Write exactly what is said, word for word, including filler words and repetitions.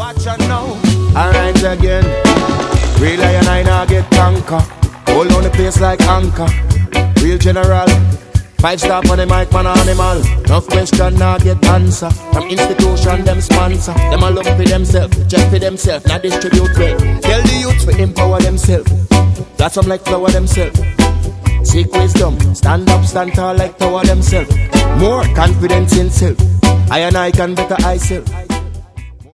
watch and know. Alright again. Real lion I now get conquer. Hold on the place like anchor. Real general. Five star on the mic, man animal. No question, now get answer. From institution, them sponsor. Them all look for themselves, check for themselves, not distribute well. Tell the youth to empower themselves. Blossom like flower themselves. Seek wisdom, stand up, stand tall like tower themselves. More confidence in self. I and I can better I self.